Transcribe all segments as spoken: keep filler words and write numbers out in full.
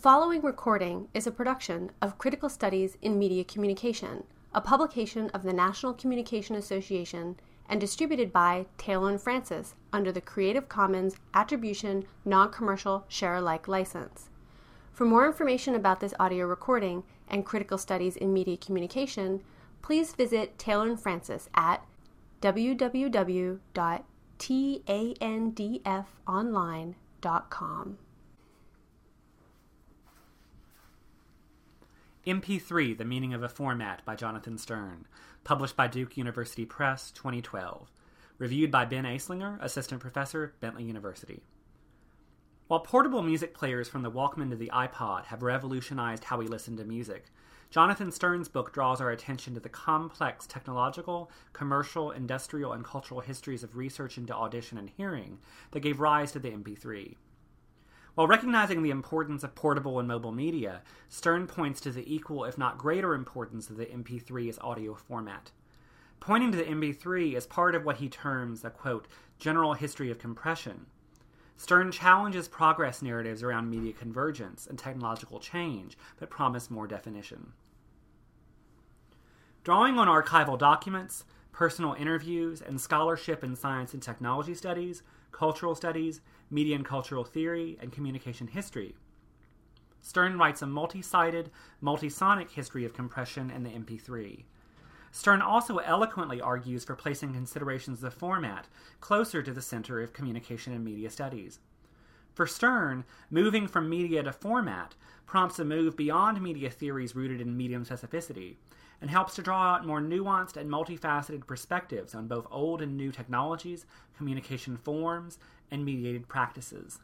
following recording is a production of Critical Studies in Media Communication, a publication of the National Communication Association and distributed by Taylor and Francis under the Creative Commons Attribution Non-Commercial Share-alike license. For more information about this audio recording and Critical Studies in Media Communication, please visit Taylor and Francis at w w w dot tandf online dot com. M P three, The Meaning of a Format by Jonathan Stern, published by Duke University Press, twenty twelve. Reviewed by Ben Aislinger, Assistant Professor, Bentley University. While portable music players from the Walkman to the iPod have revolutionized how we listen to music, Jonathan Stern's book draws our attention to the complex technological, commercial, industrial, and cultural histories of research into audition and hearing that gave rise to the M P three. While recognizing the importance of portable and mobile media, Stern points to the equal, if not greater, importance of the M P three as audio format. Pointing to the M P three as part of what he terms a, quote, general history of compression, Stern challenges progress narratives around media convergence and technological change that promise more definition. Drawing on archival documents, personal interviews, and scholarship in science and technology studies, cultural studies, media and cultural theory, and communication history, Stern writes a multi-sided, multi-sonic history of compression and the M P three. Stern also eloquently argues for placing considerations of format closer to the center of communication and media studies. For Stern, moving from media to format prompts a move beyond media theories rooted in medium specificity, and helps to draw out more nuanced and multifaceted perspectives on both old and new technologies, communication forms, and mediated practices.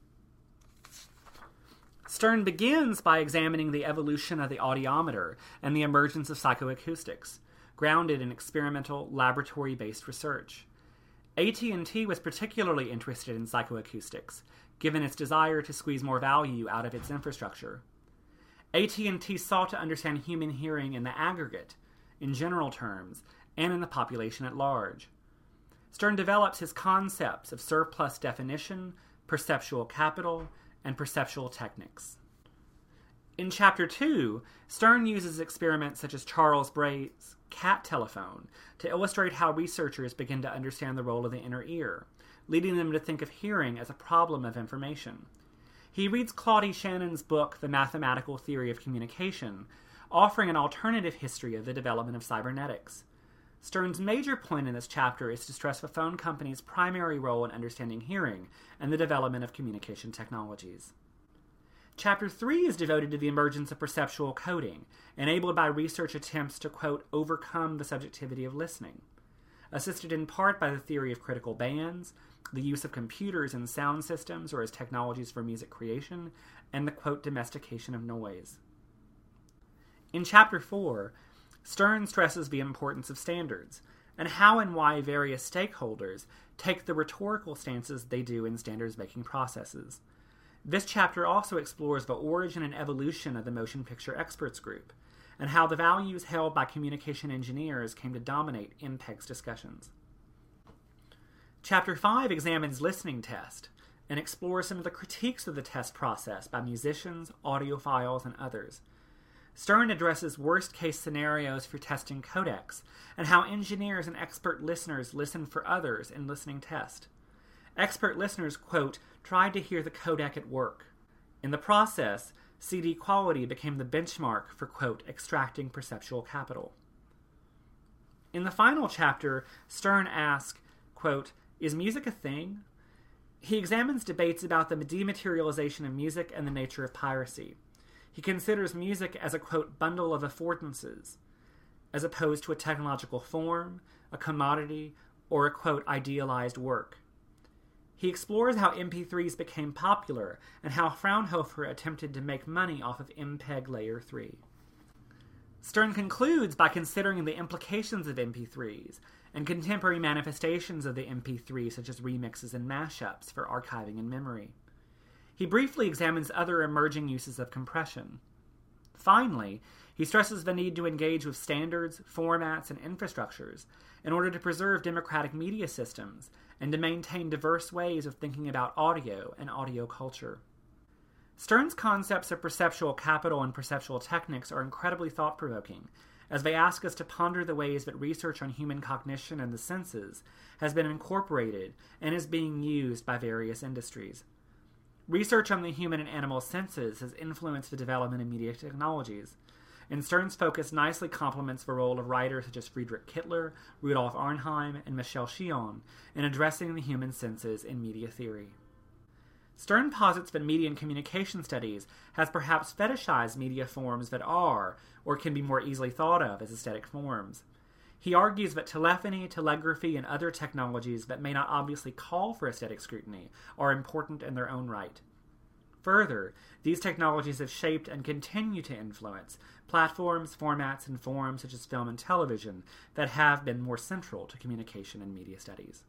Stern begins by examining the evolution of the audiometer and the emergence of psychoacoustics, grounded in experimental, laboratory-based research. A T and T was particularly interested in psychoacoustics, given its desire to squeeze more value out of its infrastructure. A T and T sought to understand human hearing in the aggregate, in general terms, and in the population at large. Stern develops his concepts of surplus definition, perceptual capital, and perceptual techniques. In Chapter two, Stern uses experiments such as Charles Bray's cat telephone to illustrate how researchers begin to understand the role of the inner ear, leading them to think of hearing as a problem of information. He reads Claudie Shannon's book, The Mathematical Theory of Communication, offering an alternative history of the development of cybernetics. Stern's major point in this chapter is to stress the phone company's primary role in understanding hearing and the development of communication technologies. Chapter three is devoted to the emergence of perceptual coding, enabled by research attempts to, quote, overcome the subjectivity of listening. Assisted in part by the theory of critical bands, the use of computers in sound systems or as technologies for music creation, and the, quote, domestication of noise. In Chapter four, Stern stresses the importance of standards, and how and why various stakeholders take the rhetorical stances they do in standards-making processes. This chapter also explores the origin and evolution of the Motion Picture Experts Group, and how the values held by communication engineers came to dominate M P E G's discussions. Chapter five examines listening test, and explores some of the critiques of the test process by musicians, audiophiles, and others. Stern addresses worst-case scenarios for testing codecs, and how engineers and expert listeners listen for others in listening test. Expert listeners, quote, tried to hear the codec at work. In the process, C D quality became the benchmark for, quote, extracting perceptual capital. In the final chapter, Stern asks, quote, is music a thing? He examines debates about the dematerialization of music and the nature of piracy. He considers music as a, quote, bundle of affordances, as opposed to a technological form, a commodity, or a, quote, idealized work. He explores how M P threes became popular and how Fraunhofer attempted to make money off of M P E G Layer three. Stern concludes by considering the implications of M P threes and contemporary manifestations of the M P three, such as remixes and mashups for archiving and memory. He briefly examines other emerging uses of compression. Finally, he stresses the need to engage with standards, formats, and infrastructures in order to preserve democratic media systems and to maintain diverse ways of thinking about audio and audio culture. Stern's concepts of perceptual capital and perceptual techniques are incredibly thought-provoking, as they ask us to ponder the ways that research on human cognition and the senses has been incorporated and is being used by various industries. Research on the human and animal senses has influenced the development of media technologies, and Stern's focus nicely complements the role of writers such as Friedrich Kittler, Rudolf Arnheim, and Michel Chion in addressing the human senses in media theory. Stern posits that media and communication studies has perhaps fetishized media forms that are, or can be more easily thought of as aesthetic forms. He argues that telephony, telegraphy, and other technologies that may not obviously call for aesthetic scrutiny are important in their own right. Further, these technologies have shaped and continue to influence platforms, formats, and forms such as film and television that have been more central to communication and media studies.